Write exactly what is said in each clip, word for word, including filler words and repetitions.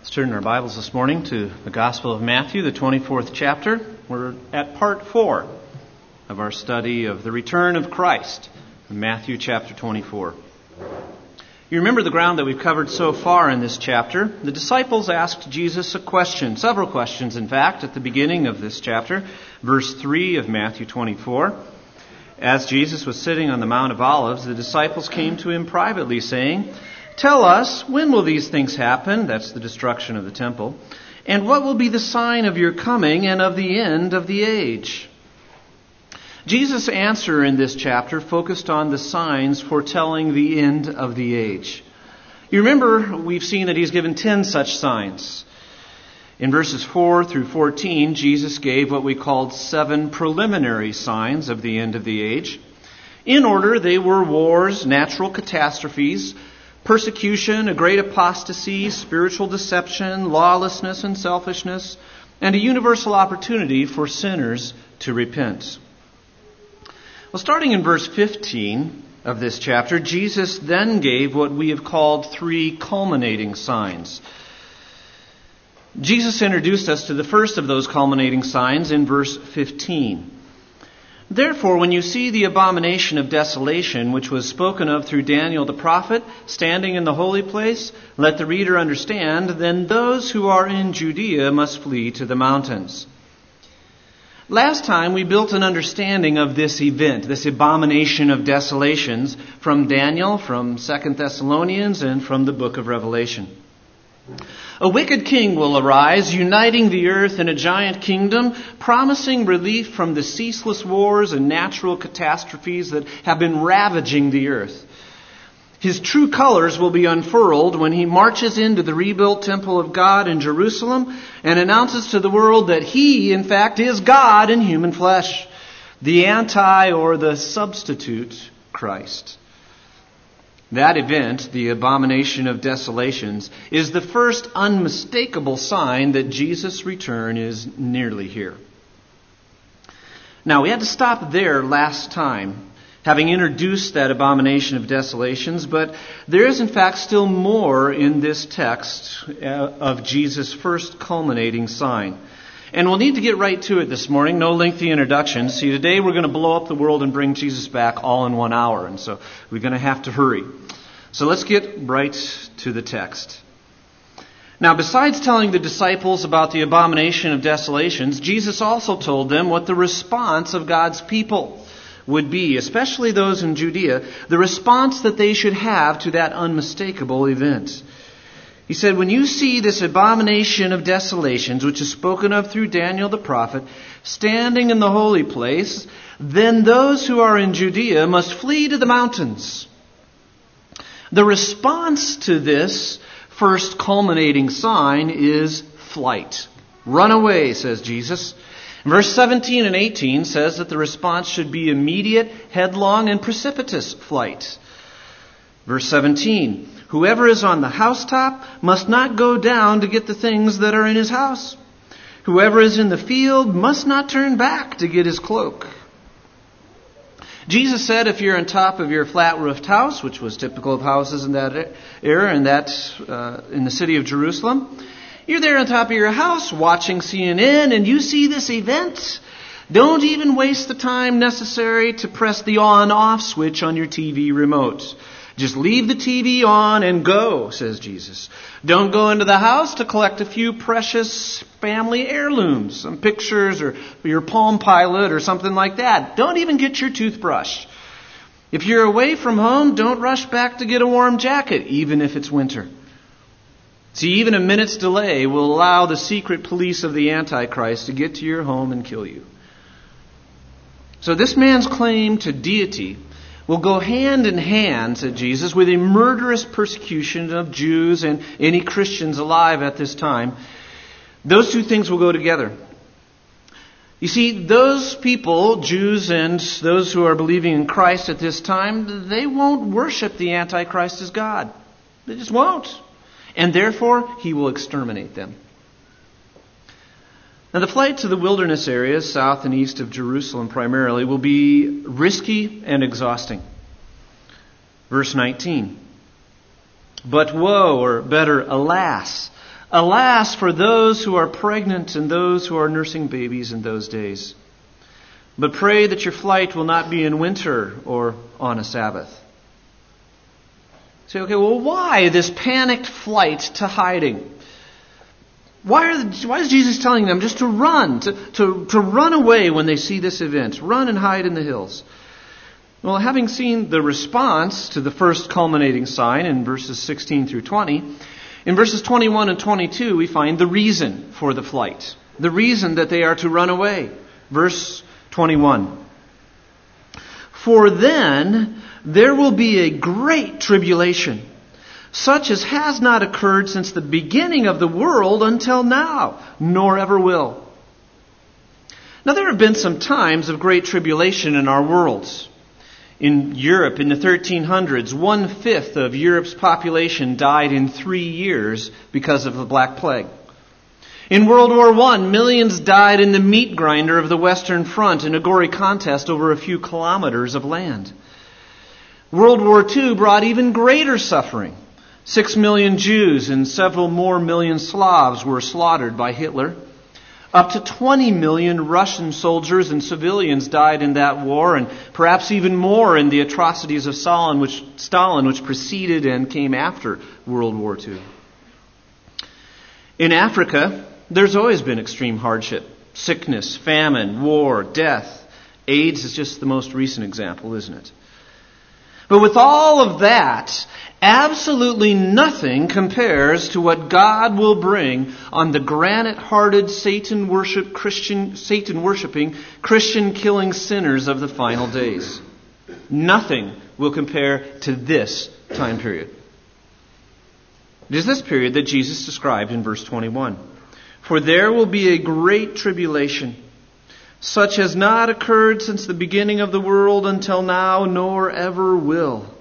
Let's turn our Bibles this morning to the Gospel of Matthew, the twenty-fourth chapter. We're at part four of our study of the return of Christ in Matthew chapter twenty-four. You remember the ground that we've covered so far in this chapter. The disciples asked Jesus a question, several questions in fact, at the beginning of this chapter, verse three of Matthew twenty-four. As Jesus was sitting on the Mount of Olives, the disciples came to him privately, saying, "Tell us, when will these things happen?" That's the destruction of the temple. "And what will be the sign of your coming and of the end of the age?" Jesus' answer in this chapter focused on the signs foretelling the end of the age. You remember, we've seen that he's given ten such signs. In verses four through fourteen, Jesus gave what we called seven preliminary signs of the end of the age. In order, they were wars, natural catastrophes, persecution, a great apostasy, spiritual deception, lawlessness and selfishness, and a universal opportunity for sinners to repent. Well, starting in verse fifteen of this chapter, Jesus then gave what we have called three culminating signs. Jesus introduced us to the first of those culminating signs in verse fifteen. "Therefore, when you see the abomination of desolation, which was spoken of through Daniel the prophet, standing in the holy place, let the reader understand, then those who are in Judea must flee to the mountains." Last time we built an understanding of this event, this abomination of desolations, from Daniel, from Second Thessalonians, and from the book of Revelation. A wicked king will arise, uniting the earth in a giant kingdom, promising relief from the ceaseless wars and natural catastrophes that have been ravaging the earth. His true colors will be unfurled when he marches into the rebuilt temple of God in Jerusalem and announces to the world that he, in fact, is God in human flesh, the anti or the substitute Christ. That event, the abomination of desolations, is the first unmistakable sign that Jesus' return is nearly here. Now, we had to stop there last time, having introduced that abomination of desolations, but there is in fact still more in this text of Jesus' first culminating sign. And we'll need to get right to it this morning. No lengthy introduction. See, today we're going to blow up the world and bring Jesus back all in one hour. And so we're going to have to hurry. So let's get right to the text. Now, besides telling the disciples about the abomination of desolations, Jesus also told them what the response of God's people would be, especially those in Judea, the response that they should have to that unmistakable event. He said, "When you see this abomination of desolations, which is spoken of through Daniel the prophet, standing in the holy place, then those who are in Judea must flee to the mountains." The response to this first culminating sign is flight. "Run away," says Jesus. Verse seventeen and eighteen says that the response should be immediate, headlong, and precipitous flight. Verse seventeen, "Whoever is on the housetop must not go down to get the things that are in his house. Whoever is in the field must not turn back to get his cloak." Jesus said if you're on top of your flat-roofed house, which was typical of houses in that era, and that uh, in the city of Jerusalem, you're there on top of your house watching C N N and you see this event, don't even waste the time necessary to press the on-off switch on your T V remote. Just leave the T V on and go, says Jesus. Don't go into the house to collect a few precious family heirlooms, some pictures or your Palm Pilot or something like that. Don't even get your toothbrush. If you're away from home, don't rush back to get a warm jacket, even if it's winter. See, even a minute's delay will allow the secret police of the Antichrist to get to your home and kill you. So this man's claim to deity will go hand in hand, said Jesus, with a murderous persecution of Jews and any Christians alive at this time. Those two things will go together. You see, those people, Jews and those who are believing in Christ at this time, they won't worship the Antichrist as God. They just won't. And therefore, he will exterminate them. Now, the flight to the wilderness areas, south and east of Jerusalem primarily, will be risky and exhausting. Verse nineteen. "But woe, or better, alas, Alas for those who are pregnant and those who are nursing babies in those days. But pray that your flight will not be in winter or on a Sabbath. Say, okay, well, why this panicked flight to hiding? Why, are the, why is Jesus telling them just to run, to, to, to run away when they see this event? Run and hide in the hills. Well, having seen the response to the first culminating sign in verses sixteen through twenty, in verses twenty-one and twenty-two we find the reason for the flight. The reason that they are to run away. Verse twenty-one. For then there will be a great tribulation, such as has not occurred since the beginning of the world until now, nor ever will. Now there have been some times of great tribulation in our worlds. In Europe, in the thirteen hundreds, one-fifth of Europe's population died in three years because of the Black Plague. In World War One, millions died in the meat grinder of the Western Front in a gory contest over a few kilometers of land. World War Two brought even greater suffering. Six million Jews and several more million Slavs were slaughtered by Hitler. Up to twenty million Russian soldiers and civilians died in that war, and perhaps even more in the atrocities of Stalin, which, Stalin, which preceded and came after World War Two. In Africa, there's always been extreme hardship, sickness, famine, war, death. AIDS is just the most recent example, isn't it? But with all of that, absolutely nothing compares to what God will bring on the granite-hearted, Satan-worship Christian, Satan-worshiping, Christian-killing sinners of the final days. Nothing will compare to this time period. It is this period that Jesus described in verse twenty-one. For there will be a great tribulation, such has not occurred since the beginning of the world until now, nor ever will.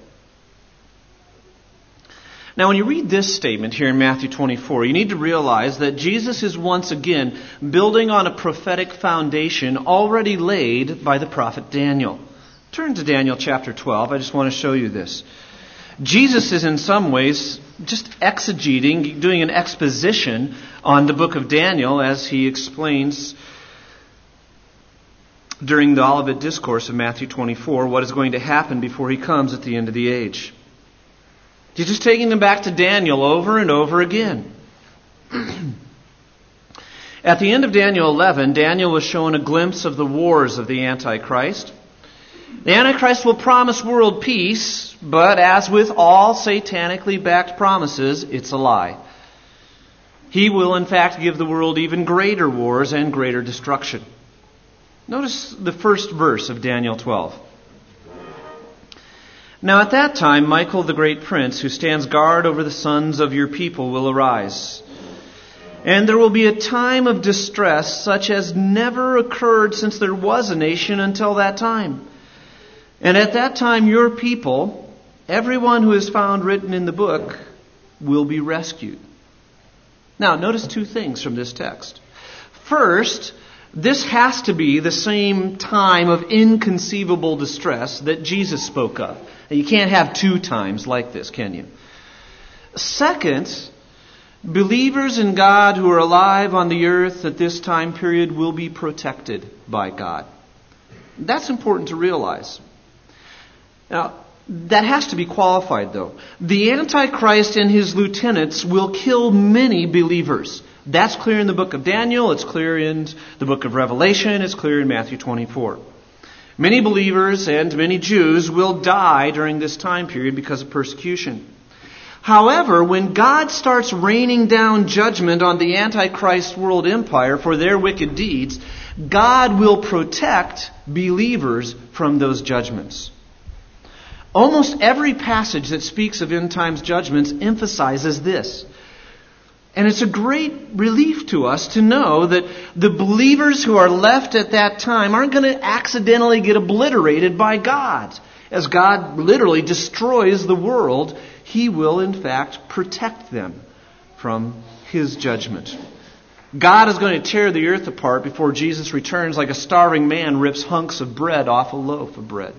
Now, when you read this statement here in Matthew twenty-four, you need to realize that Jesus is once again building on a prophetic foundation already laid by the prophet Daniel. Turn to Daniel chapter twelve. I just want to show you this. Jesus is in some ways just exegeting, doing an exposition on the book of Daniel as he explains during the Olivet Discourse of Matthew twenty-four what is going to happen before he comes at the end of the age. He's just taking them back to Daniel over and over again. At the end of Daniel eleven, Daniel was shown a glimpse of the wars of the Antichrist. The Antichrist will promise world peace, but as with all satanically backed promises, it's a lie. He will in fact give the world even greater wars and greater destruction. Notice the first verse of Daniel twelve. Now at that time, Michael the great prince, who stands guard over the sons of your people, will arise. And there will be a time of distress such as never occurred since there was a nation until that time. And at that time your people, everyone who is found written in the book, will be rescued. Now notice two things from this text. First, this has to be the same time of inconceivable distress that Jesus spoke of. You can't have two times like this, can you? Second, believers in God who are alive on the earth at this time period will be protected by God. That's important to realize. Now, that has to be qualified, though. The Antichrist and his lieutenants will kill many believers. That's clear in the book of Daniel. It's clear in the book of Revelation. It's clear in Matthew twenty-four. Many believers and many Jews will die during this time period because of persecution. However, when God starts raining down judgment on the Antichrist world empire for their wicked deeds, God will protect believers from those judgments. Almost every passage that speaks of end times judgments emphasizes this. And it's a great relief to us to know that the believers who are left at that time aren't going to accidentally get obliterated by God. As God literally destroys the world, He will in fact protect them from His judgment. God is going to tear the earth apart before Jesus returns like a starving man rips hunks of bread off a loaf of bread.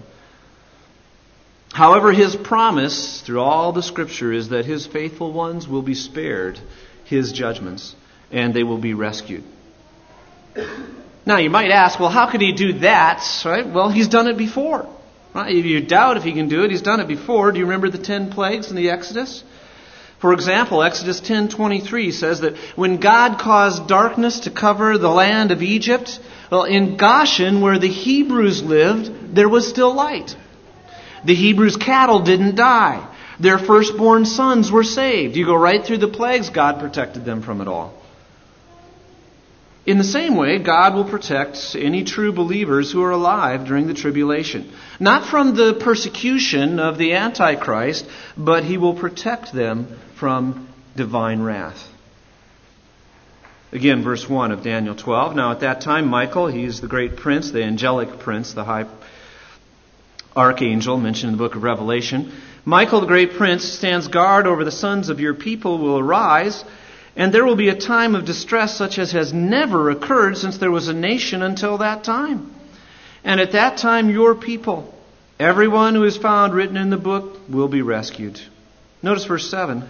However, His promise through all the Scripture is that His faithful ones will be spared. His judgments, and they will be rescued. Now, you might ask, well, how could He do that? Right? Well, He's done it before. Right? If you doubt if He can do it, He's done it before. Do you remember the ten plagues in the Exodus? For example, Exodus ten twenty-three says that when God caused darkness to cover the land of Egypt, well, in Goshen, where the Hebrews lived, there was still light. The Hebrews' cattle didn't die. Their firstborn sons were saved. You go right through the plagues, God protected them from it all. In the same way, God will protect any true believers who are alive during the tribulation. Not from the persecution of the Antichrist, but He will protect them from divine wrath. Again, verse one of Daniel twelve. Now at that time, Michael, he is the great prince, the angelic prince, the high archangel mentioned in the book of Revelation. Michael, the great prince, stands guard over the sons of your people, will arise, and there will be a time of distress such as has never occurred since there was a nation until that time. And at that time, your people, everyone who is found written in the book, will be rescued. Notice verse seven.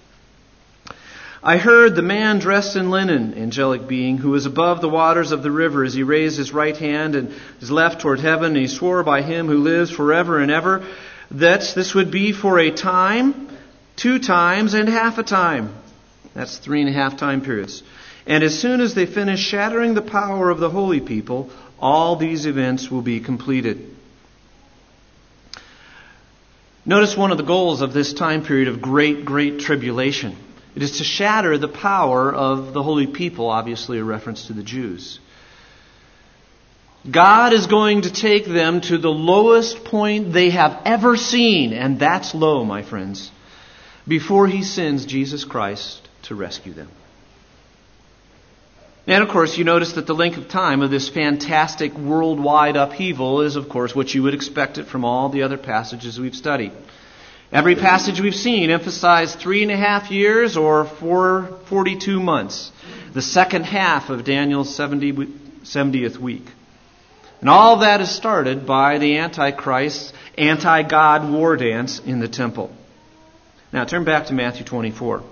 I heard the man dressed in linen, angelic being, who was above the waters of the river, as he raised his right hand and his left toward heaven, and he swore by Him who lives forever and ever, that this would be for a time, two times, and half a time. That's three and a half time periods. And as soon as they finish shattering the power of the holy people, all these events will be completed. Notice one of the goals of this time period of great, great tribulation. It is to shatter the power of the holy people, obviously a reference to the Jews. God is going to take them to the lowest point they have ever seen, and that's low, my friends, before He sends Jesus Christ to rescue them. And of course, you notice that the length of time of this fantastic worldwide upheaval is, of course, what you would expect it from all the other passages we've studied. Every passage we've seen emphasized three and a half years or four, forty-two months. The second half of Daniel's seventieth week. And all that is started by the Antichrist's anti-God war dance in the temple. Now turn back to Matthew twenty-four.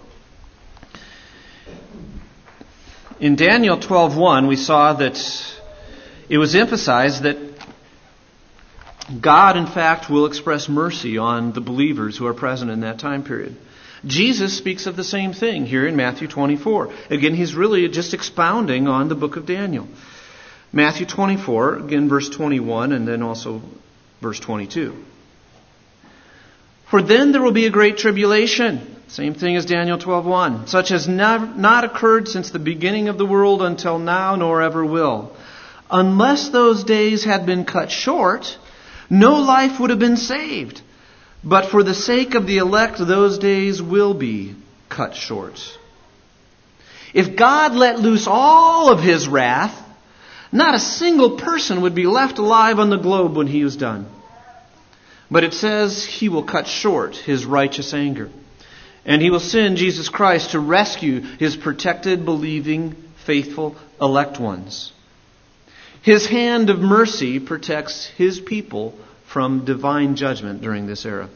In Daniel twelve one, we saw that it was emphasized that God, in fact, will express mercy on the believers who are present in that time period. Jesus speaks of the same thing here in Matthew twenty-four. Again, He's really just expounding on the book of Daniel. Matthew twenty-four, again, verse twenty-one, and then also verse twenty-two. For then there will be a great tribulation. Same thing as Daniel twelve one. Such as not, not occurred since the beginning of the world until now, nor ever will. Unless those days had been cut short, no life would have been saved. But for the sake of the elect, those days will be cut short. If God let loose all of His wrath, not a single person would be left alive on the globe when He is done. But it says He will cut short His righteous anger. And He will send Jesus Christ to rescue His protected, believing, faithful, elect ones. His hand of mercy protects His people from divine judgment during this era.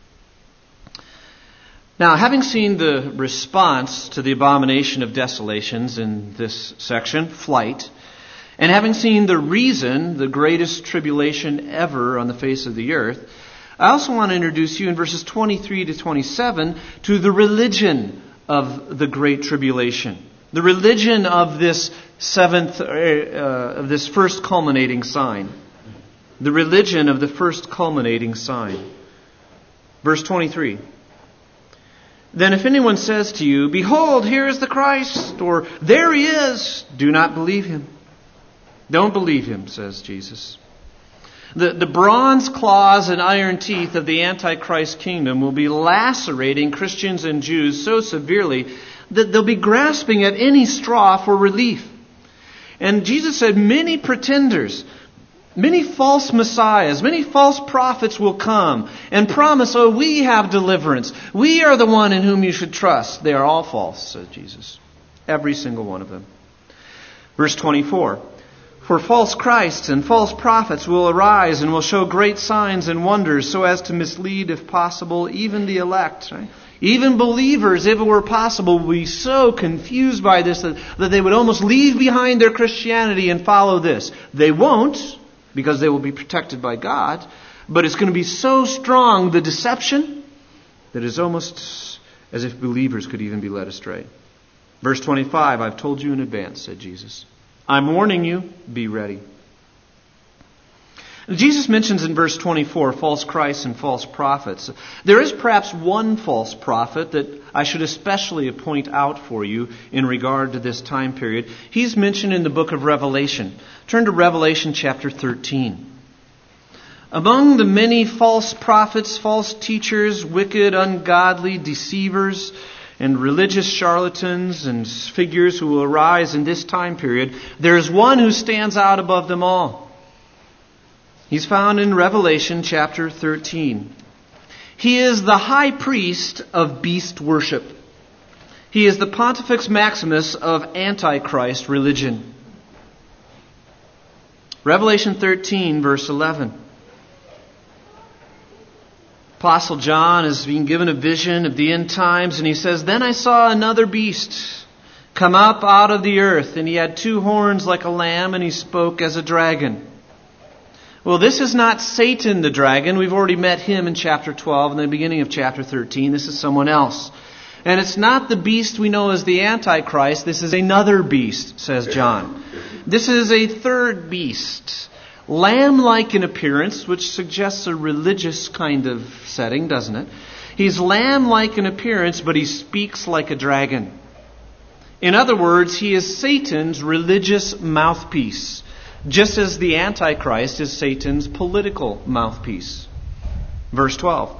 Now, having seen the response to the abomination of desolations in this section, flight, and having seen the reason, the greatest tribulation ever on the face of the earth, I also want to introduce you in verses twenty-three to twenty-seven to the religion of the great tribulation. The religion of this seventh, uh, of this first culminating sign. The religion of the first culminating sign. Verse twenty-three. Then if anyone says to you, behold, here is the Christ, or there He is, do not believe him. Don't believe him, says Jesus. The, the bronze claws and iron teeth of the Antichrist kingdom will be lacerating Christians and Jews so severely that they'll be grasping at any straw for relief. And Jesus said many pretenders, many false messiahs, many false prophets will come and promise, oh, we have deliverance. We are the one in whom you should trust. They are all false, said Jesus. Every single one of them. Verse twenty-four. For false Christs and false prophets will arise and will show great signs and wonders so as to mislead, if possible, even the elect. Right? Even believers, if it were possible, would be so confused by this that, that they would almost leave behind their Christianity and follow this. They won't, because they will be protected by God. But it's going to be so strong, the deception, that it's almost as if believers could even be led astray. Verse twenty-five, I've told you in advance, said Jesus. I'm warning you, be ready. Jesus mentions in verse twenty-four false Christs and false prophets. There is perhaps one false prophet that I should especially point out for you in regard to this time period. He's mentioned in the book of Revelation. Turn to Revelation chapter thirteen. Among the many false prophets, false teachers, wicked, ungodly, deceivers, and religious charlatans and figures who will arise in this time period, there is one who stands out above them all. He's found in Revelation chapter thirteen. He is the high priest of beast worship. He is the Pontifex Maximus of Antichrist religion. Revelation thirteen, verse eleven. Apostle John is being given a vision of the end times, and he says, Then I saw another beast come up out of the earth, and he had two horns like a lamb, and he spoke as a dragon. Well, this is not Satan the dragon. We've already met him in chapter twelve and the beginning of chapter thirteen. This is someone else. And it's not the beast we know as the Antichrist. This is another beast, says John. This is a third beast. Lamb-like in appearance, which suggests a religious kind of setting, doesn't it? He's lamb-like in appearance, but he speaks like a dragon. In other words, he is Satan's religious mouthpiece, just as the Antichrist is Satan's political mouthpiece. Verse twelve.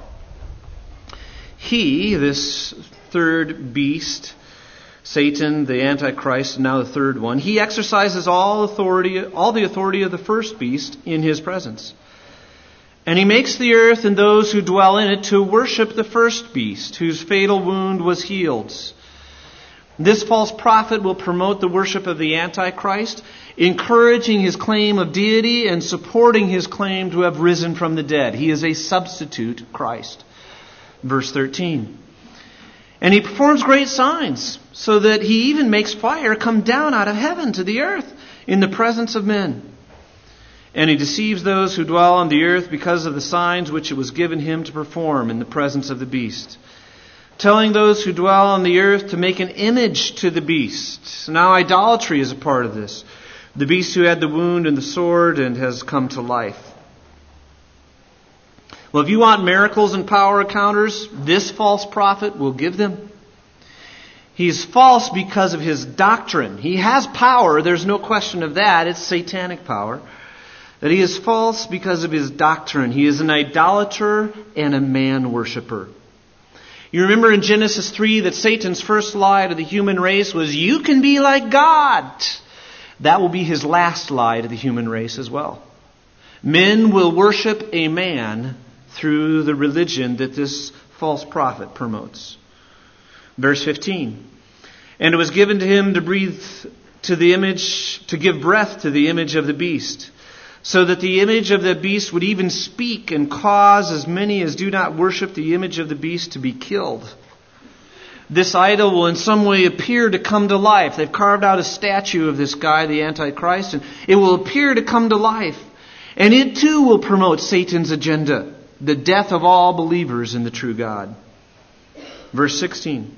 He, this third beast, Satan, the Antichrist, and now the third one, he exercises all authority, all the authority of the first beast in his presence. And he makes the earth and those who dwell in it to worship the first beast, whose fatal wound was healed. This false prophet will promote the worship of the Antichrist, encouraging his claim of deity and supporting his claim to have risen from the dead. He is a substitute Christ. Verse thirteen. And he performs great signs, so that he even makes fire come down out of heaven to the earth in the presence of men. And he deceives those who dwell on the earth because of the signs which it was given him to perform in the presence of the beast, telling those who dwell on the earth to make an image to the beast. Now idolatry is a part of this. The beast who had the wound and the sword and has come to life. Well, if you want miracles and power encounters, this false prophet will give them. He's false because of his doctrine. He has power, there's no question of that. It's satanic power. That he is false because of his doctrine. He is an idolater and a man worshiper. You remember in Genesis three that Satan's first lie to the human race was, you can be like God. That will be his last lie to the human race as well. Men will worship a man through the religion that this false prophet promotes. Verse fifteen. And it was given to him to breathe to the image, to give breath to the image of the beast, so that the image of the beast would even speak and cause as many as do not worship the image of the beast to be killed. This idol will in some way appear to come to life. They've carved out a statue of this guy, the Antichrist, and it will appear to come to life. And it too will promote Satan's agenda, the death of all believers in the true God. Verse sixteen.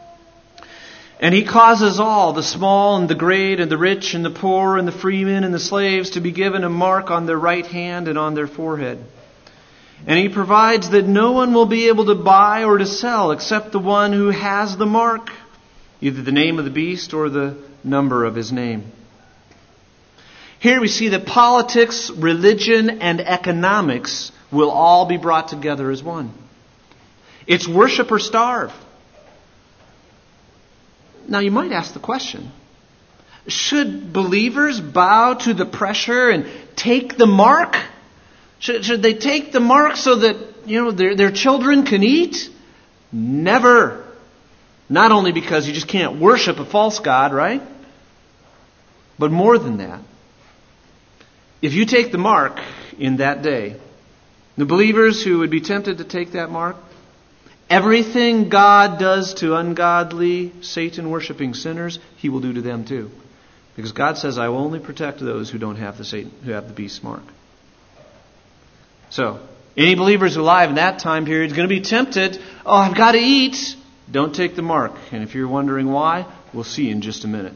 And he causes all, the small and the great and the rich and the poor and the freemen and the slaves, to be given a mark on their right hand and on their forehead. And he provides that no one will be able to buy or to sell except the one who has the mark, either the name of the beast or the number of his name. Here we see that politics, religion, and economics will all be brought together as one. It's worship or starve. Now you might ask the question, should believers bow to the pressure and take the mark? Should, should they take the mark so that, you know, their, their children can eat? Never. Not only because you just can't worship a false god, right? But more than that. If you take the mark in that day, the believers who would be tempted to take that mark, Everything God does to ungodly, Satan-worshipping sinners, He will do to them too. Because God says, I will only protect those who don't have the Satan, who have the beast's mark. So, any believers alive in that time period is going to be tempted, oh, I've got to eat. Don't take the mark. And if you're wondering why, we'll see in just a minute.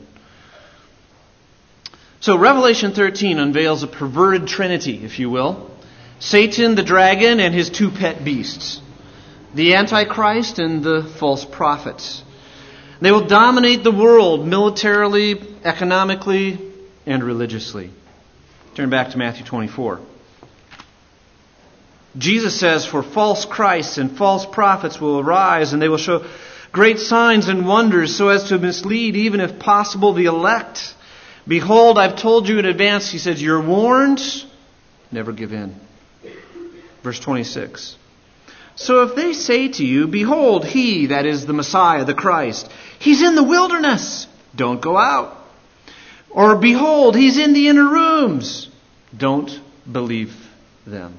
So Revelation thirteen unveils a perverted trinity, if you will. Satan, the dragon, and his two pet beasts. The Antichrist and the false prophets. They will dominate the world militarily, economically, and religiously. Turn back to Matthew twenty-four. Jesus says, for false Christs and false prophets will arise, and they will show great signs and wonders so as to mislead, even if possible, the elect. Behold, I've told you in advance, he says, you're warned, never give in. Verse twenty-six. So if they say to you, behold, he, that is the Messiah, the Christ, he's in the wilderness, don't go out. Or behold, he's in the inner rooms, don't believe them.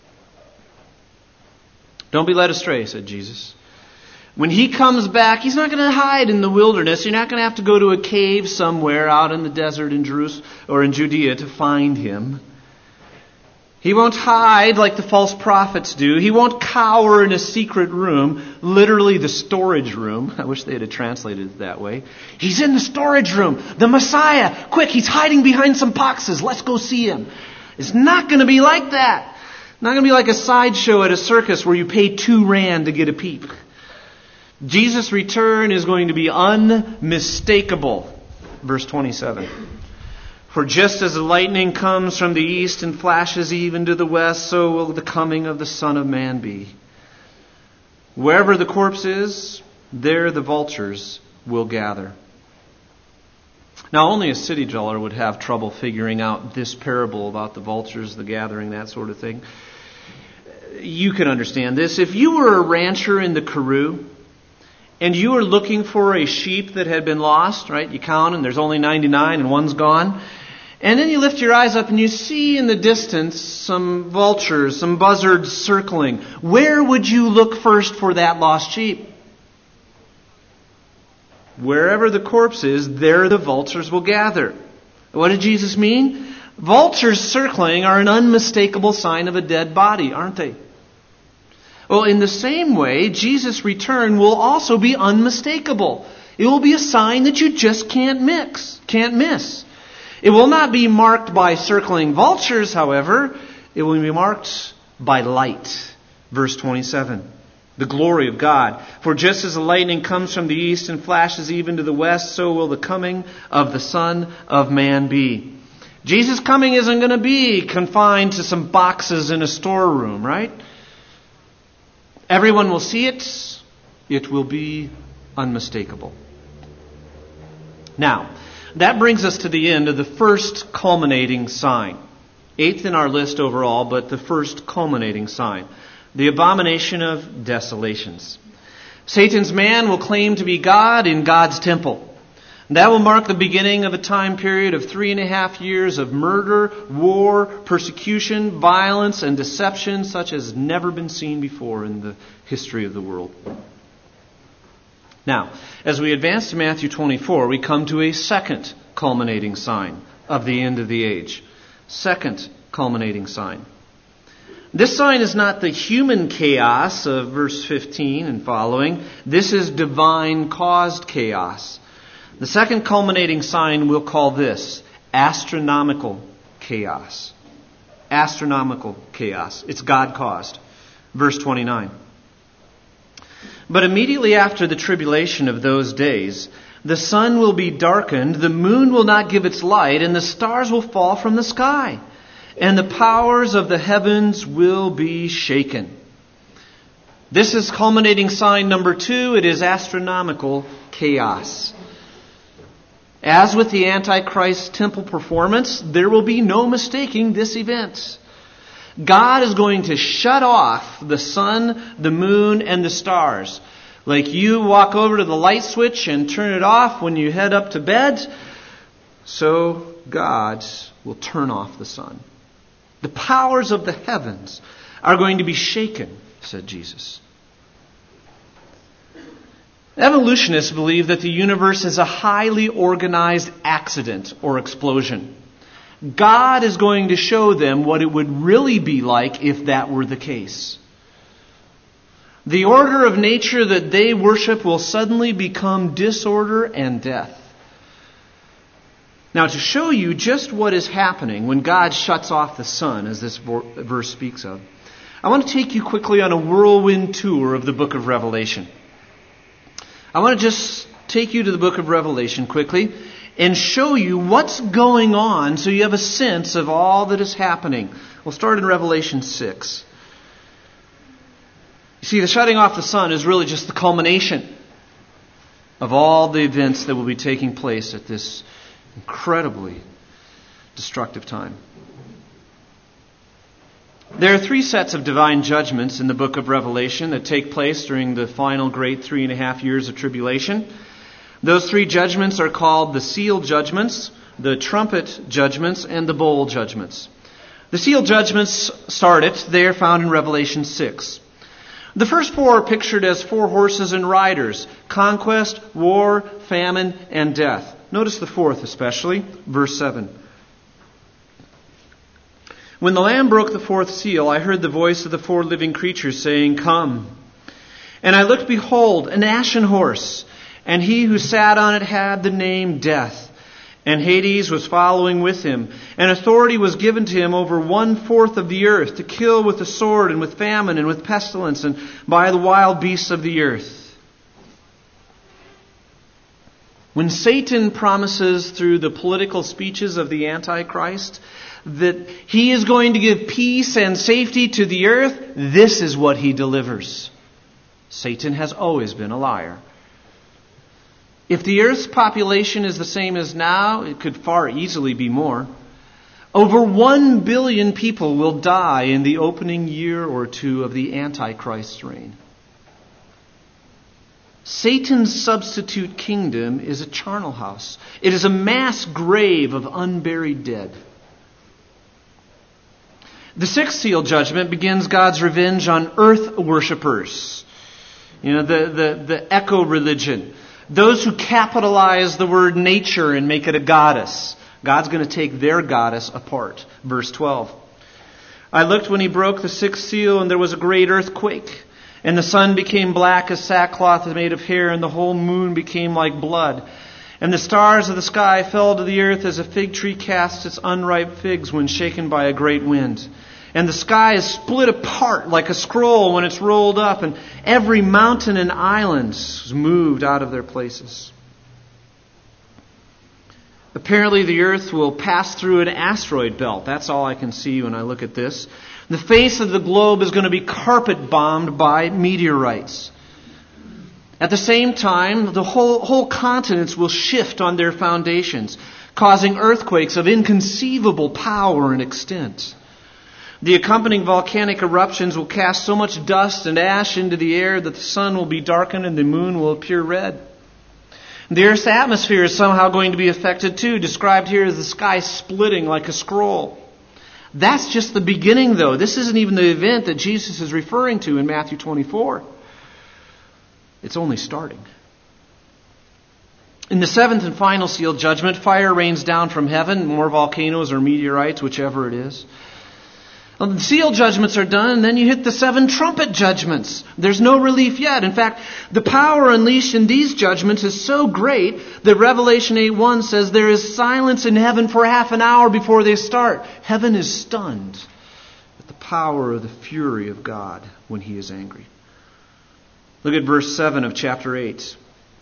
Don't be led astray, said Jesus. When he comes back, he's not going to hide in the wilderness. You're not going to have to go to a cave somewhere out in the desert in Jerusalem or in Judea to find him. He won't hide like the false prophets do. He won't cower in a secret room, literally the storage room. I wish they had translated it that way. He's in the storage room, the Messiah. Quick, he's hiding behind some boxes. Let's go see him. It's not going to be like that. Not going to be like a sideshow at a circus where you pay two rand to get a peep. Jesus' return is going to be unmistakable. Verse twenty-seven. For just as the lightning comes from the east and flashes even to the west, so will the coming of the Son of Man be. Wherever the corpse is, there the vultures will gather. Now, only a city dweller would have trouble figuring out this parable about the vultures, the gathering, that sort of thing. You can understand this. If you were a rancher in the Karoo, and you were looking for a sheep that had been lost, right? You count and there's only ninety-nine and one's gone. And then you lift your eyes up and you see in the distance some vultures, some buzzards circling. Where would you look first for that lost sheep? Wherever the corpse is, there the vultures will gather. What did Jesus mean? Vultures circling are an unmistakable sign of a dead body, aren't they? Well, in the same way, Jesus' return will also be unmistakable. It will be a sign that you just can't mix, can't miss. It will not be marked by circling vultures, however. It will be marked by light. Verse twenty-seven. The glory of God. For just as the lightning comes from the east and flashes even to the west, so will the coming of the Son of Man be. Jesus' coming isn't going to be confined to some boxes in a storeroom, right? Everyone will see it. It will be unmistakable. Now, that brings us to the end of the first culminating sign. Eighth in our list overall, but the first culminating sign. The abomination of desolations. Satan's man will claim to be God in God's temple. That will mark the beginning of a time period of three and a half years of murder, war, persecution, violence, and deception such as never been seen before in the history of the world. Now, as we advance to Matthew twenty-four, we come to a second culminating sign of the end of the age. Second culminating sign. This sign is not the human chaos of verse fifteen and following. This is divine caused chaos. The second culminating sign we'll call this astronomical chaos. Astronomical chaos. It's God caused. Verse twenty-nine. But immediately after the tribulation of those days, the sun will be darkened, the moon will not give its light, and the stars will fall from the sky, and the powers of the heavens will be shaken. This is culminating sign number two. It is astronomical chaos. As with the Antichrist temple performance, there will be no mistaking this event. God is going to shut off the sun, the moon, and the stars. Like you walk over to the light switch and turn it off when you head up to bed, so God will turn off the sun. The powers of the heavens are going to be shaken, said Jesus. Evolutionists believe that the universe is a highly organized accident or explosion. God is going to show them what it would really be like if that were the case. The order of nature that they worship will suddenly become disorder and death. Now, to show you just what is happening when God shuts off the sun, as this verse speaks of, I want to take you quickly on a whirlwind tour of the book of Revelation. I want to just take you to the book of Revelation quickly and show you what's going on so you have a sense of all that is happening. We'll start in Revelation six. You see, the shutting off the sun is really just the culmination of all the events that will be taking place at this incredibly destructive time. There are three sets of divine judgments in the book of Revelation that take place during the final great three and a half years of tribulation. Those three judgments are called the seal judgments, the trumpet judgments, and the bowl judgments. The seal judgments started. They are found in Revelation six. The first four are pictured as four horses and riders: conquest, war, famine, and death. Notice the fourth especially, verse seven. When the Lamb broke the fourth seal, I heard the voice of the four living creatures saying, "Come." And I looked, behold, an ashen horse, and he who sat on it had the name Death. And Hades was following with him, and authority was given to him over one-fourth of the earth, to kill with the sword and with famine and with pestilence and by the wild beasts of the earth. When Satan promises through the political speeches of the Antichrist that he is going to give peace and safety to the earth, this is what he delivers. Satan has always been a liar. If the earth's population is the same as now, it could far easily be more. Over one billion people will die in the opening year or two of the Antichrist's reign. Satan's substitute kingdom is a charnel house. It is a mass grave of unburied dead. The sixth seal judgment begins God's revenge on earth worshippers. You know, the, the, the eco-religion. Those who capitalize the word nature and make it a goddess. God's going to take their goddess apart. Verse twelve. I looked when he broke the sixth seal, and there was a great earthquake. And the sun became black as sackcloth made of hair, and the whole moon became like blood. And the stars of the sky fell to the earth as a fig tree casts its unripe figs when shaken by a great wind. And the sky is split apart like a scroll when it's rolled up, and every mountain and island is moved out of their places. Apparently the earth will pass through an asteroid belt. That's all I can see when I look at this. The face of the globe is going to be carpet bombed by meteorites. At the same time, the whole, whole continents will shift on their foundations, causing earthquakes of inconceivable power and extent. The accompanying volcanic eruptions will cast so much dust and ash into the air that the sun will be darkened and the moon will appear red. The Earth's atmosphere is somehow going to be affected too, described here as the sky splitting like a scroll. That's just the beginning, though. This isn't even the event that Jesus is referring to in Matthew twenty-four. It's only starting. In the seventh and final seal judgment, fire rains down from heaven, more volcanoes or meteorites, whichever it is. Well, the seal judgments are done, and then you hit the seven trumpet judgments. There's no relief yet. In fact, the power unleashed in these judgments is so great that Revelation eight one says there is silence in heaven for half an hour before they start. Heaven is stunned at the power of the fury of God when He is angry. Look at verse seven of chapter eight.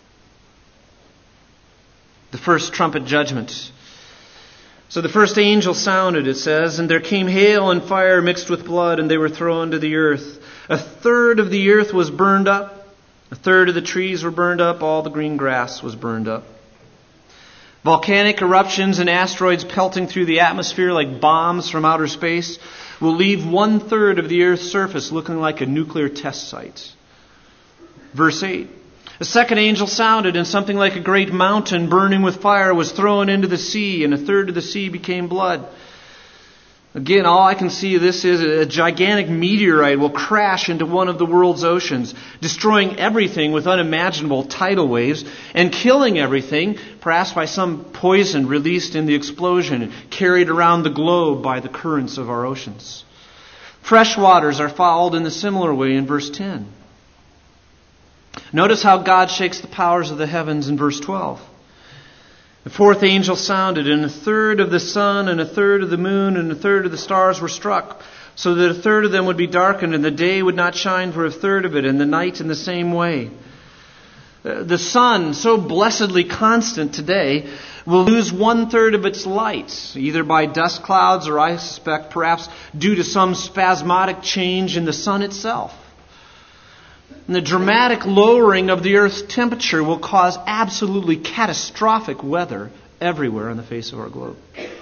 The first trumpet judgment. So the first angel sounded, it says, and there came hail and fire mixed with blood, and they were thrown to the earth. A third of the earth was burned up. A third of the trees were burned up. All the green grass was burned up. Volcanic eruptions and asteroids pelting through the atmosphere like bombs from outer space will leave one third of the earth's surface looking like a nuclear test site. Verse eight. A second angel sounded, and something like a great mountain burning with fire was thrown into the sea, and a third of the sea became blood. Again, all I can see of this is a gigantic meteorite will crash into one of the world's oceans, destroying everything with unimaginable tidal waves and killing everything, perhaps by some poison released in the explosion and carried around the globe by the currents of our oceans. Fresh waters are followed in a similar way in verse ten. Notice how God shakes the powers of the heavens in verse twelve. The fourth angel sounded, and a third of the sun, and a third of the moon, and a third of the stars were struck, so that a third of them would be darkened, and the day would not shine for a third of it, and the night in the same way. The sun, so blessedly constant today, will lose one third of its light, either by dust clouds or, I suspect, perhaps due to some spasmodic change in the sun itself. And the dramatic lowering of the Earth's temperature will cause absolutely catastrophic weather everywhere on the face of our globe.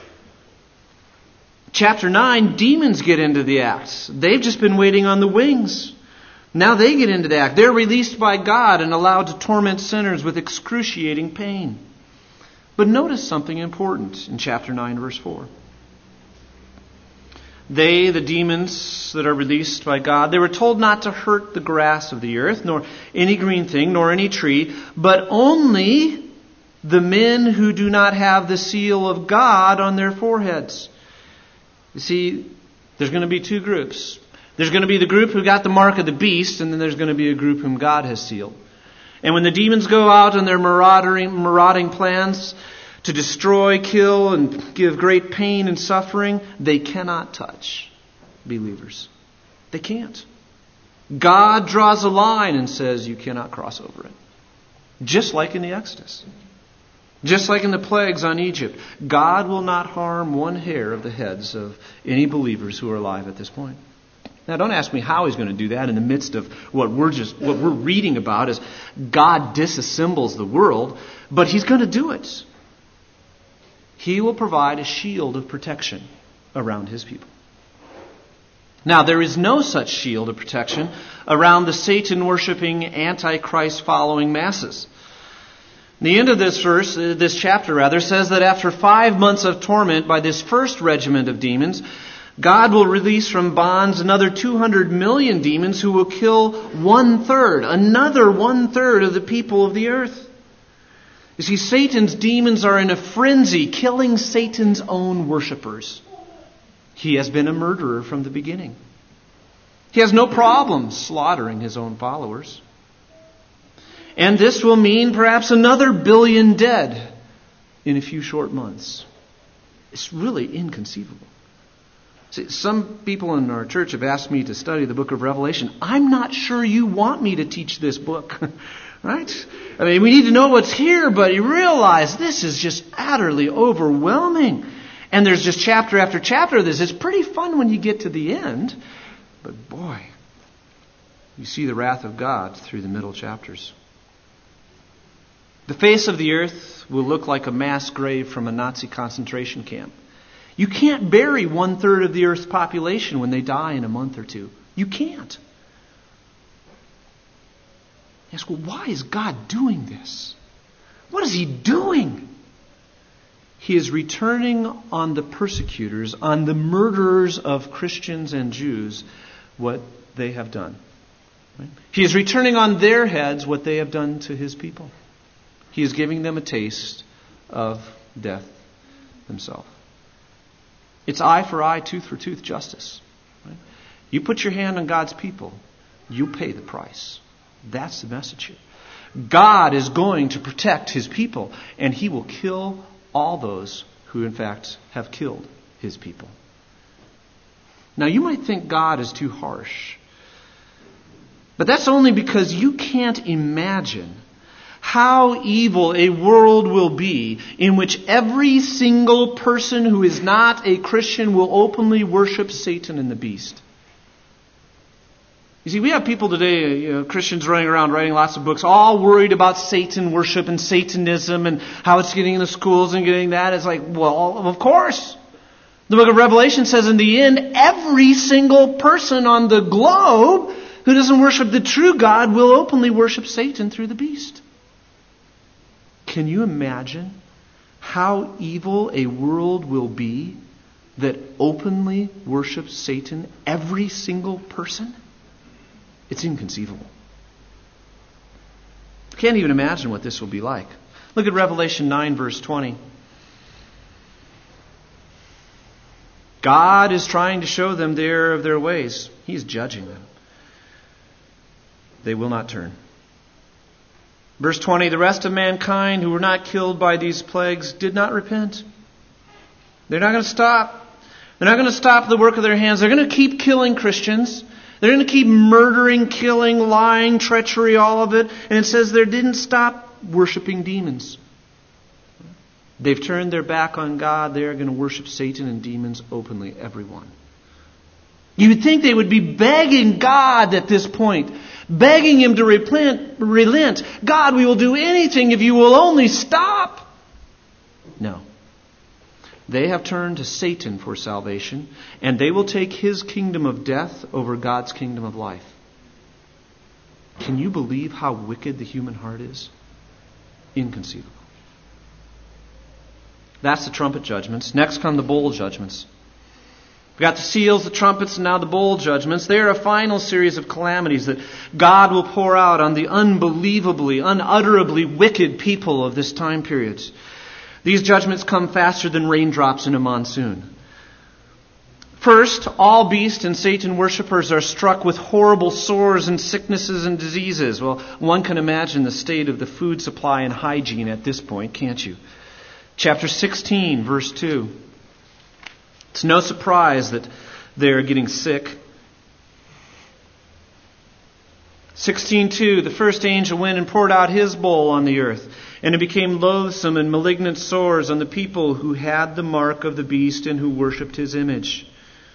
Chapter nine, demons get into the act. They've just been waiting on the wings. Now they get into the act. They're released by God and allowed to torment sinners with excruciating pain. But notice something important in chapter nine, verse four. They, the demons that are released by God, they were told not to hurt the grass of the earth, nor any green thing, nor any tree, but only the men who do not have the seal of God on their foreheads. You see, there's going to be two groups. There's going to be the group who got the mark of the beast, and then there's going to be a group whom God has sealed. And when the demons go out on their marauding, marauding plans to destroy, kill, and give great pain and suffering, they cannot touch believers. They can't. God draws a line and says you cannot cross over it. Just like in the Exodus. Just like in the plagues on Egypt. God will not harm one hair of the heads of any believers who are alive at this point. Now, don't ask me how He's going to do that in the midst of what we're just what we're reading about as God disassembles the world, but He's going to do it. He will provide a shield of protection around His people. Now, there is no such shield of protection around the Satan-worshipping, Antichrist-following masses. The end of this verse, this chapter rather, says that after five months of torment by this first regiment of demons, God will release from bonds another two hundred million demons who will kill one-third, another one-third of the people of the earth. You see, Satan's demons are in a frenzy, killing Satan's own worshipers. He has been a murderer from the beginning. He has no problem slaughtering his own followers. And this will mean perhaps another billion dead in a few short months. It's really inconceivable. See, some people in our church have asked me to study the book of Revelation. I'm not sure you want me to teach this book. Right? I mean, we need to know what's here, but you realize this is just utterly overwhelming. And there's just chapter after chapter of this. It's pretty fun when you get to the end. But boy, you see the wrath of God through the middle chapters. The face of the earth will look like a mass grave from a Nazi concentration camp. You can't bury one-third of the earth's population when they die in a month or two. You can't. You ask, well, why is God doing this? What is He doing? He is returning on the persecutors, on the murderers of Christians and Jews, what they have done. Right? He is returning on their heads what they have done to His people. He is giving them a taste of death Himself. It's eye for eye, tooth for tooth justice. Right? You put your hand on God's people, you pay the price. That's the message here. God is going to protect His people, and He will kill all those who, in fact, have killed His people. Now, you might think God is too harsh, but that's only because you can't imagine how evil a world will be in which every single person who is not a Christian will openly worship Satan and the beast. You see, we have people today, you know, Christians running around writing lots of books, all worried about Satan worship and Satanism and how it's getting in the schools and getting that. It's like, well, of course. The book of Revelation says in the end, every single person on the globe who doesn't worship the true God will openly worship Satan through the beast. Can you imagine how evil a world will be that openly worships Satan, every single person? It's inconceivable. Can't even imagine what this will be like. Look at Revelation nine, verse twenty. God is trying to show them the error of their ways. He's judging them. They will not turn. Verse twenty, the rest of mankind who were not killed by these plagues did not repent. They're not going to stop. They're not going to stop the work of their hands. They're going to keep killing Christians. They're going to keep murdering, killing, lying, treachery, all of it. And it says they didn't stop worshiping demons. They've turned their back on God. They are going to worship Satan and demons openly, everyone. You would think they would be begging God at this point, begging Him to repent, relent. God, we will do anything if you will only stop. No. They have turned to Satan for salvation, and they will take his kingdom of death over God's kingdom of life. Can you believe how wicked the human heart is? Inconceivable. That's the trumpet judgments. Next come the bowl judgments. We've got the seals, the trumpets, and now the bowl judgments. They are a final series of calamities that God will pour out on the unbelievably, unutterably wicked people of this time period. These judgments come faster than raindrops in a monsoon. First, all beast and Satan worshippers are struck with horrible sores and sicknesses and diseases. Well, one can imagine the state of the food supply and hygiene at this point, can't you? Chapter sixteen, verse two. It's no surprise that they're getting sick. sixteen two, the first angel went and poured out his bowl on the earth, and it became loathsome and malignant sores on the people who had the mark of the beast and who worshipped his image.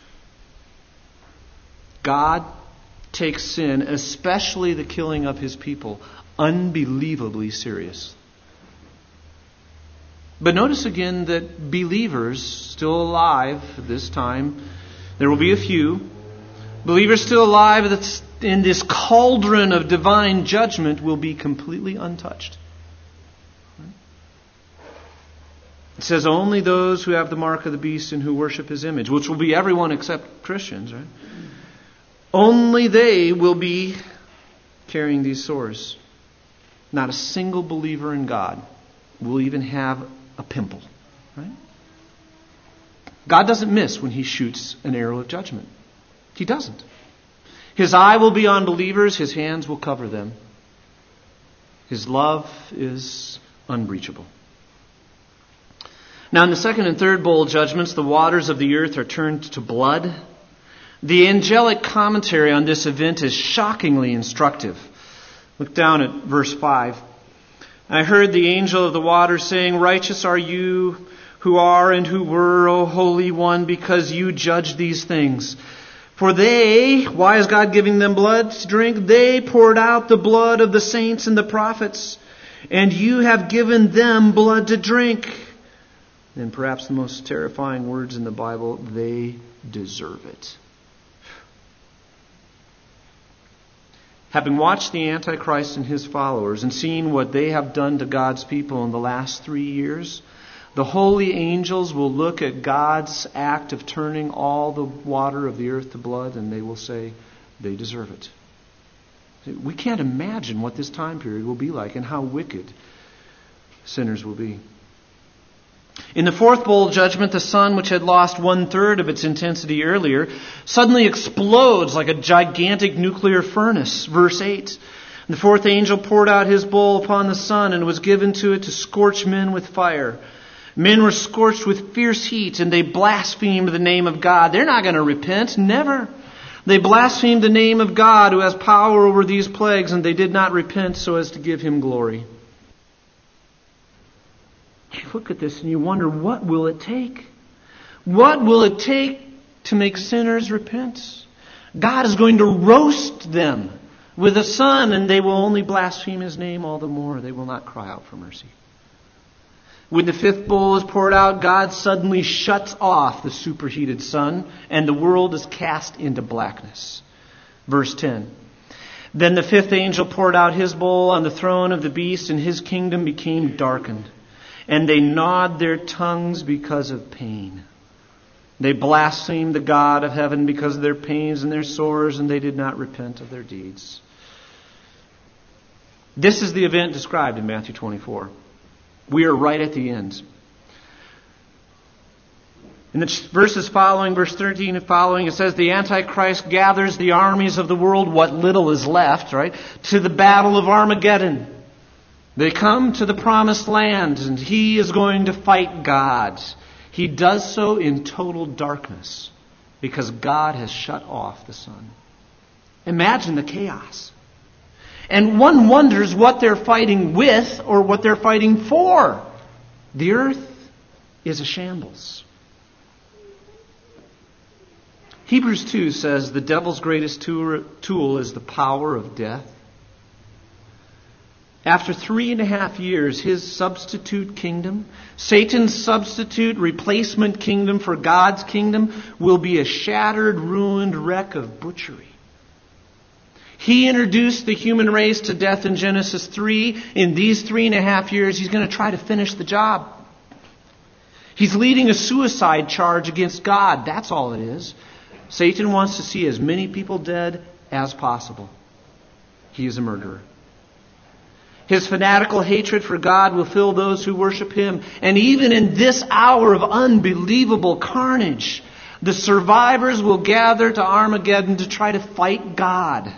God takes sin, especially the killing of his people, unbelievably serious. But notice again that believers still alive at this time, there will be a few, believers still alive that's in this cauldron of divine judgment will be completely untouched. It says only those who have the mark of the beast and who worship his image, which will be everyone except Christians, right? Only they will be carrying these sores. Not a single believer in God will even have a pimple, right? God doesn't miss when he shoots an arrow of judgment. He doesn't. His eye will be on believers. His hands will cover them. His love is unbreachable. Now in the second and third bowl judgments, the waters of the earth are turned to blood. The angelic commentary on this event is shockingly instructive. Look down at verse five. I heard the angel of the waters saying, righteous are you who are and who were, O Holy One, because you judge these things. For they, why is God giving them blood to drink? They poured out the blood of the saints and the prophets, and you have given them blood to drink. And perhaps the most terrifying words in the Bible, they deserve it. Having watched the Antichrist and his followers and seen what they have done to God's people in the last three years, the holy angels will look at God's act of turning all the water of the earth to blood, and they will say, they deserve it. We can't imagine what this time period will be like and how wicked sinners will be. In the fourth bowl judgment, the sun, which had lost one-third of its intensity earlier, suddenly explodes like a gigantic nuclear furnace. Verse eight. The fourth angel poured out his bowl upon the sun, and was given to it to scorch men with fire. Men were scorched with fierce heat, and they blasphemed the name of God. They're not going to repent. Never. They blasphemed the name of God, who has power over these plagues, and they did not repent so as to give him glory. You look at this and you wonder, what will it take? What will it take to make sinners repent? God is going to roast them with the sun, and they will only blaspheme his name all the more. They will not cry out for mercy. When the fifth bowl is poured out, God suddenly shuts off the superheated sun, and the world is cast into blackness. Verse ten. Then the fifth angel poured out his bowl on the throne of the beast, and his kingdom became darkened. And they gnawed their tongues because of pain. They blasphemed the God of heaven because of their pains and their sores, and they did not repent of their deeds. This is the event described in Matthew twenty-four. We are right at the end. In the verses following, verse thirteen and following, it says, the Antichrist gathers the armies of the world, what little is left, right, to the battle of Armageddon. They come to the promised land, and he is going to fight God. He does so in total darkness because God has shut off the sun. Imagine the chaos. And one wonders what they're fighting with or what they're fighting for. The earth is a shambles. Hebrews two says the devil's greatest tool is the power of death. After three and a half years, his substitute kingdom, Satan's substitute replacement kingdom for God's kingdom, will be a shattered, ruined wreck of butchery. He introduced the human race to death in Genesis three. In these three and a half years, he's going to try to finish the job. He's leading a suicide charge against God. That's all it is. Satan wants to see as many people dead as possible. He is a murderer. His fanatical hatred for God will fill those who worship him. And even in this hour of unbelievable carnage, the survivors will gather to Armageddon to try to fight God.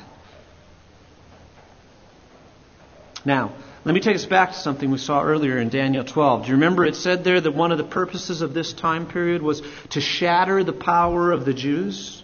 Now, let me take us back to something we saw earlier in Daniel twelve. Do you remember it said there that one of the purposes of this time period was to shatter the power of the Jews?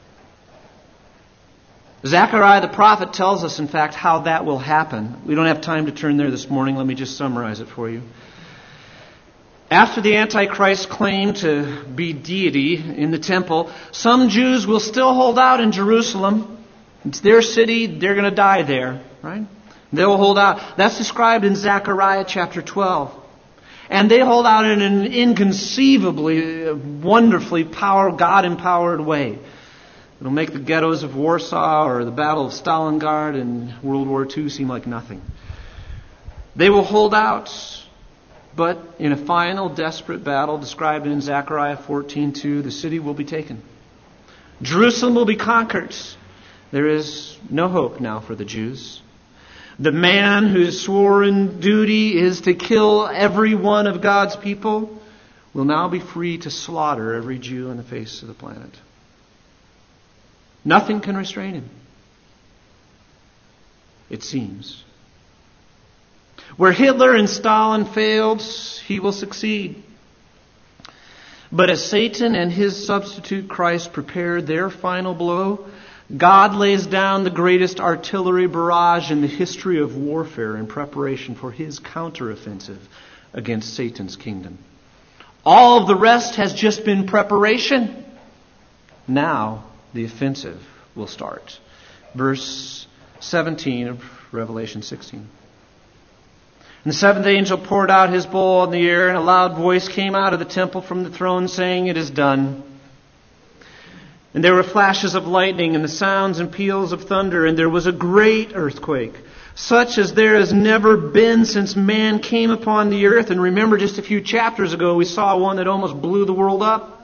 Zechariah the prophet tells us, in fact, how that will happen. We don't have time to turn there this morning. Let me just summarize it for you. After the Antichrist claim to be deity in the temple, some Jews will still hold out in Jerusalem. It's their city. They're going to die there, right? They will hold out. That's described in Zechariah chapter twelve. And they hold out in an inconceivably, wonderfully power, God-empowered way. It'll make the ghettos of Warsaw or the Battle of Stalingrad in World War Two seem like nothing. They will hold out, but in a final desperate battle described in Zechariah fourteen two, the city will be taken. Jerusalem will be conquered. There is no hope now for the Jews. The man whose sworn duty is to kill every one of God's people will now be free to slaughter every Jew on the face of the planet. Nothing can restrain him, it seems. Where Hitler and Stalin failed, he will succeed. But as Satan and his substitute Christ prepare their final blow, God lays down the greatest artillery barrage in the history of warfare in preparation for his counteroffensive against Satan's kingdom. All of the rest has just been preparation. Now the offensive will start. Verse seventeen of Revelation sixteen. And the seventh angel poured out his bowl in the air, and a loud voice came out of the temple from the throne saying, "It is done." And there were flashes of lightning and the sounds and peals of thunder, and there was a great earthquake, such as there has never been since man came upon the earth. And remember, just a few chapters ago, we saw one that almost blew the world up.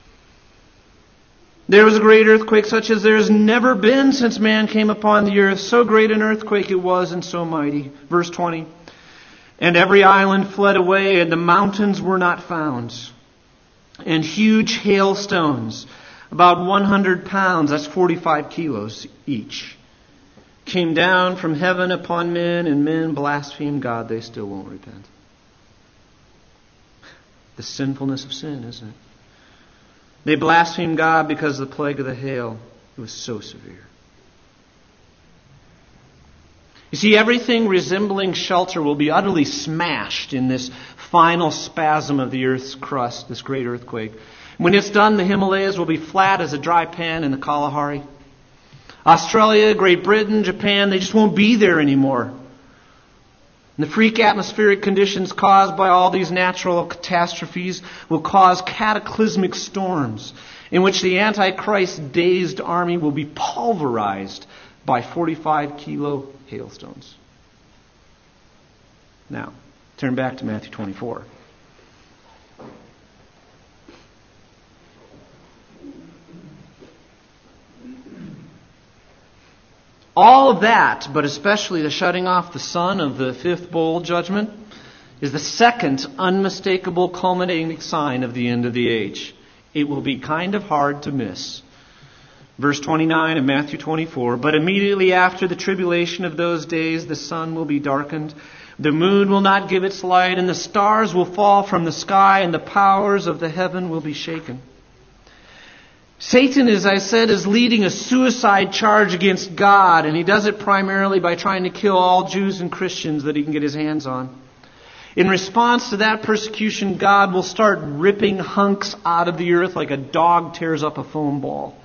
There was a great earthquake such as there has never been since man came upon the earth. So great an earthquake it was and so mighty. Verse twenty. And every island fled away, and the mountains were not found. And huge hailstones, about one hundred pounds, that's forty-five kilos each, came down from heaven upon men, and men blasphemed God. They still won't repent. The sinfulness of sin, isn't it? They blasphemed God because of the plague of the hail. It was so severe. You see, everything resembling shelter will be utterly smashed in this final spasm of the earth's crust, this great earthquake. When it's done, the Himalayas will be flat as a dry pan in the Kalahari. Australia, Great Britain, Japan, they just won't be there anymore. And the freak atmospheric conditions caused by all these natural catastrophes will cause cataclysmic storms in which the Antichrist dazed army will be pulverized by forty-five kilo hailstones. Now, turn back to Matthew twenty-four. All of that, but especially the shutting off the sun of the fifth bowl judgment, is the second unmistakable culminating sign of the end of the age. It will be kind of hard to miss. Verse twenty-nine of Matthew twenty-four, but immediately after the tribulation of those days, the sun will be darkened, the moon will not give its light, and the stars will fall from the sky, and the powers of the heaven will be shaken. Satan, as I said, is leading a suicide charge against God, and he does it primarily by trying to kill all Jews and Christians that he can get his hands on. In response to that persecution, God will start ripping hunks out of the earth like a dog tears up a foam ball.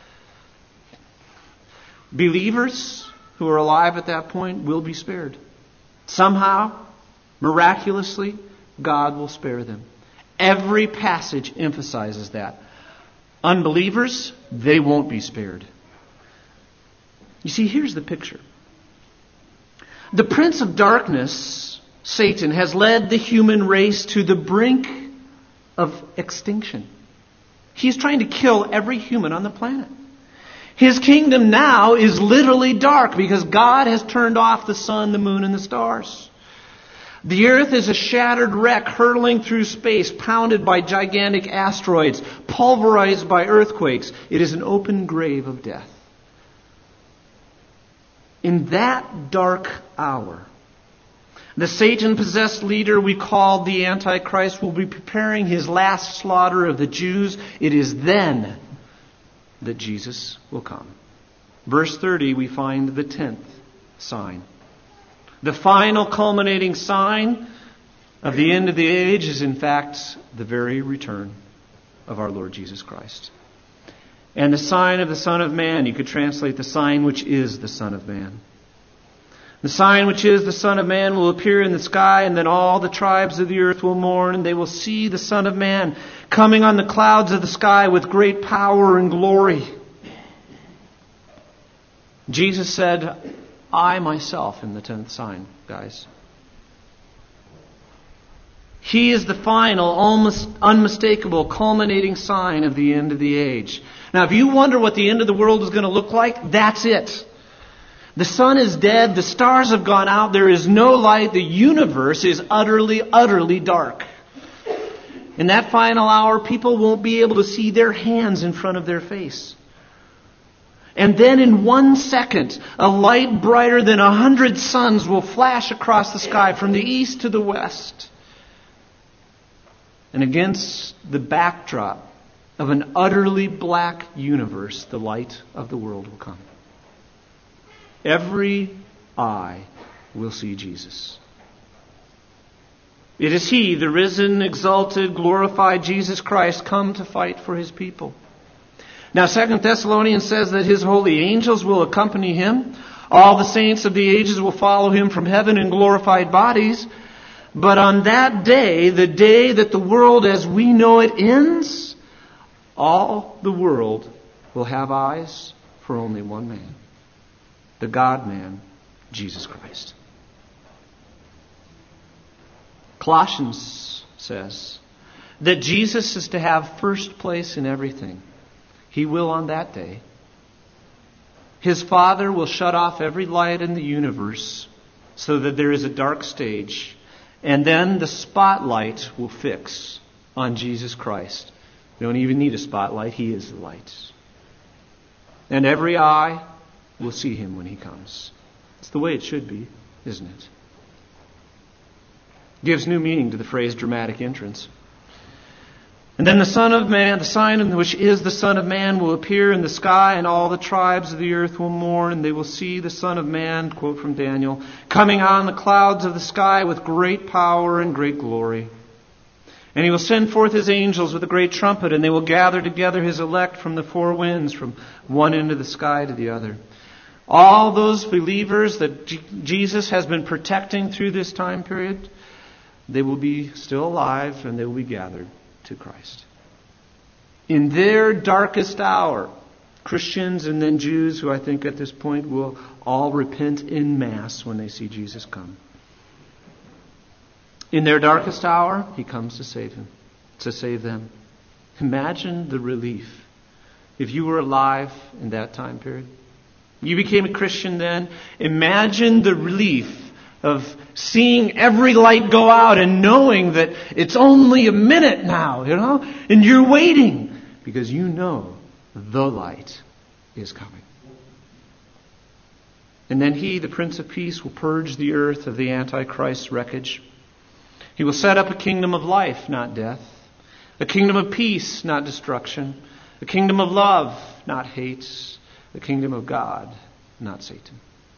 Believers who are alive at that point will be spared. Somehow, miraculously, God will spare them. Every passage emphasizes that. Unbelievers, they won't be spared. You see, here's the picture. The prince of darkness, Satan, has led the human race to the brink of extinction. He's trying to kill every human on the planet. His kingdom now is literally dark because God has turned off the sun, the moon, and the stars. The earth is a shattered wreck hurtling through space, pounded by gigantic asteroids, pulverized by earthquakes. It is an open grave of death. In that dark hour, the Satan-possessed leader we call the Antichrist will be preparing his last slaughter of the Jews. It is then that Jesus will come. Verse thirty, we find the tenth sign. The final culminating sign of the end of the age is, in fact, the very return of our Lord Jesus Christ. And the sign of the Son of Man, you could translate the sign which is the Son of Man. The sign which is the Son of Man will appear in the sky, and then all the tribes of the earth will mourn, and they will see the Son of Man coming on the clouds of the sky with great power and glory. Jesus said, I myself am the tenth sign, guys. He is the final, almost unmistakable, culminating sign of the end of the age. Now, if you wonder what the end of the world is going to look like, that's it. The sun is dead. The stars have gone out. There is no light. The universe is utterly, utterly dark. In that final hour, people won't be able to see their hands in front of their face. And then in one second, a light brighter than a hundred suns will flash across the sky from the east to the west. And against the backdrop of an utterly black universe, the light of the world will come. Every eye will see Jesus. It is He, the risen, exalted, glorified Jesus Christ, come to fight for His people. Now, Second Thessalonians says that His holy angels will accompany Him. All the saints of the ages will follow Him from heaven in glorified bodies. But on that day, the day that the world as we know it ends, all the world will have eyes for only one man. The God-man, Jesus Christ. Colossians says that Jesus is to have first place in everything. He will on that day. His Father will shut off every light in the universe so that there is a dark stage. And then the spotlight will fix on Jesus Christ. You don't even need a spotlight. He is the light. And every eye will see Him when He comes. It's the way it should be, isn't it? Gives new meaning to the phrase dramatic entrance. And then the Son of Man, the sign which is the Son of Man, will appear in the sky, and all the tribes of the earth will mourn, and they will see the Son of Man, quote from Daniel, coming on the clouds of the sky with great power and great glory. And He will send forth His angels with a great trumpet, and they will gather together His elect from the four winds, from one end of the sky to the other. All those believers that G- Jesus has been protecting through this time period, they will be still alive, and they will be gathered to Christ. In their darkest hour, Christians and then Jews, who I think at this point will all repent en masse when they see Jesus come. In their darkest hour, He comes to save him, to save them. Imagine the relief if you were alive in that time period. You became a Christian then. Imagine the relief of seeing every light go out and knowing that it's only a minute now, you know, and you're waiting because you know the light is coming. And then He, the Prince of Peace, will purge the earth of the Antichrist's wreckage. He will set up a kingdom of life, not death. A kingdom of peace, not destruction. A kingdom of love, not hate. The kingdom of God, not Satan.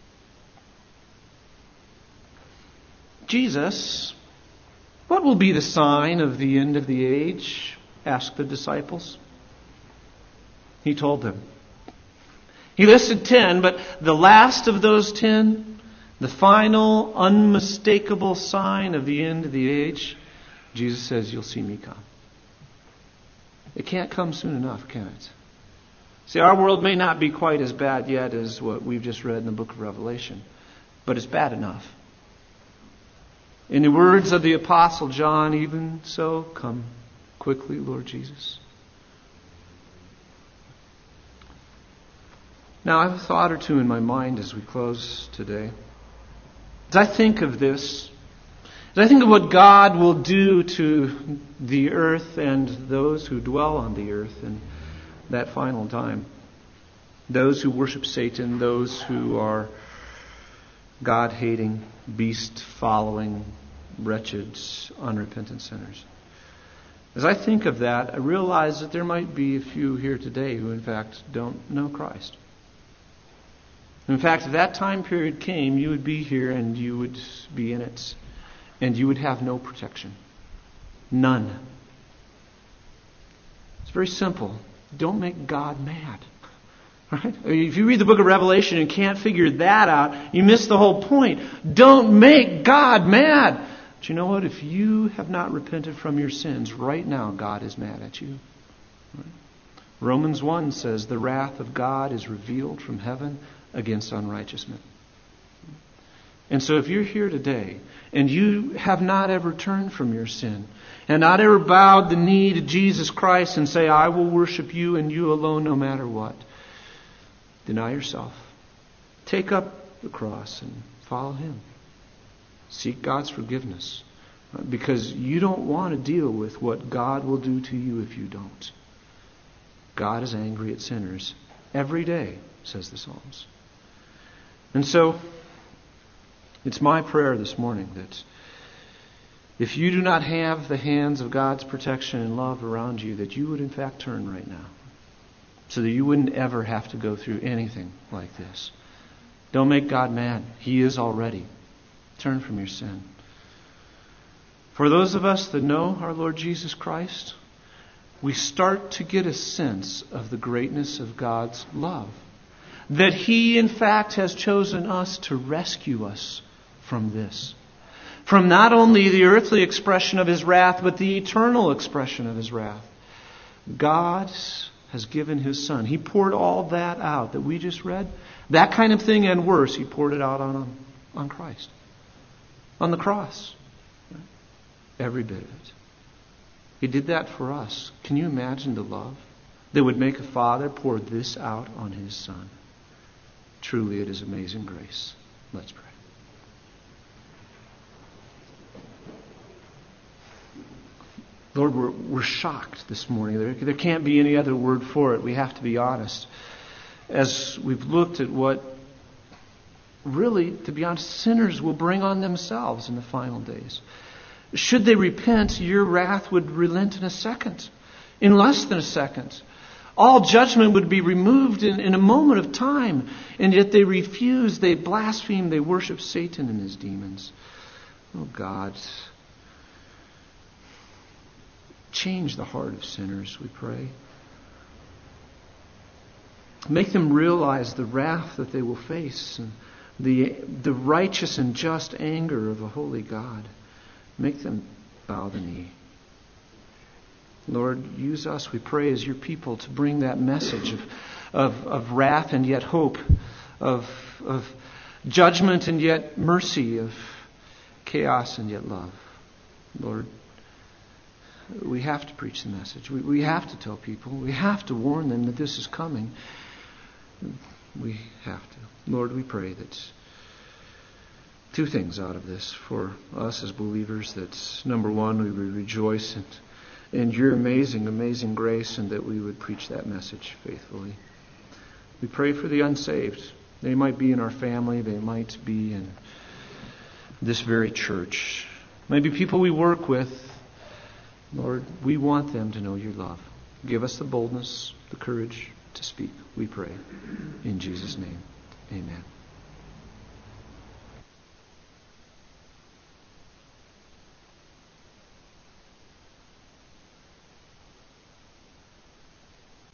Jesus, what will be the sign of the end of the age? Asked the disciples. He told them. He listed ten, but the last of those ten, the final, unmistakable sign of the end of the age, Jesus says, you'll see me come. It can't come soon enough, can it? See, our world may not be quite as bad yet as what we've just read in the book of Revelation, but it's bad enough. In the words of the Apostle John, even so, come quickly, Lord Jesus. Now, I have a thought or two in my mind as we close today. As I think of this, as I think of what God will do to the earth and those who dwell on the earth in that final time, those who worship Satan, those who are God-hating, beast-following, wretched, unrepentant sinners. As I think of that, I realize that there might be a few here today who, in fact, don't know Christ. In fact, if that time period came, you would be here and you would be in it. And you would have no protection. None. It's very simple. Don't make God mad. Right? If you read the book of Revelation and can't figure that out, you miss the whole point. Don't make God mad. But you know what? If you have not repented from your sins, right now God is mad at you. Right? Romans one says, the wrath of God is revealed from heaven against unrighteous men. And so if you're here today and you have not ever turned from your sin and not ever bowed the knee to Jesus Christ and say, I will worship you and you alone no matter what, deny yourself. Take up the cross and follow Him. Seek God's forgiveness. Because you don't want to deal with what God will do to you if you don't. God is angry at sinners every day, says the Psalms. And so, it's my prayer this morning that if you do not have the hands of God's protection and love around you, that you would in fact turn right now. So that you wouldn't ever have to go through anything like this. Don't make God mad. He is already. Turn from your sin. For those of us that know our Lord Jesus Christ, we start to get a sense of the greatness of God's love. That He, in fact, has chosen us to rescue us from this. From not only the earthly expression of His wrath, but the eternal expression of His wrath. God has given His Son. He poured all that out that we just read. That kind of thing and worse, He poured it out on, on Christ. On the cross. Every bit of it. He did that for us. Can you imagine the love that would make a father pour this out on his son? Truly, it is amazing grace. Let's pray. Lord, we're, we're shocked this morning. There, there can't be any other word for it. We have to be honest. As we've looked at what really, to be honest, sinners will bring on themselves in the final days. Should they repent, your wrath would relent in a second. In less than a second. All judgment would be removed in, in a moment of time. And yet they refuse, they blaspheme, they worship Satan and his demons. Oh God, change the heart of sinners, we pray. Make them realize the wrath that they will face and the, the righteous and just anger of a holy God. Make them bow the knee. Lord, use us, we pray, as your people to bring that message of, of, of wrath and yet hope, of, of judgment and yet mercy, of chaos and yet love. Lord, we have to preach the message. We, we have to tell people. We have to warn them that this is coming. We have to. Lord, we pray that two things out of this for us as believers. That number one, we would rejoice in, in your amazing, amazing grace, and that we would preach that message faithfully. We pray for the unsaved. They might be in our family. They might be in this very church. Maybe people we work with. Lord, we want them to know your love. Give us the boldness, the courage to speak, we pray. In Jesus' name, amen.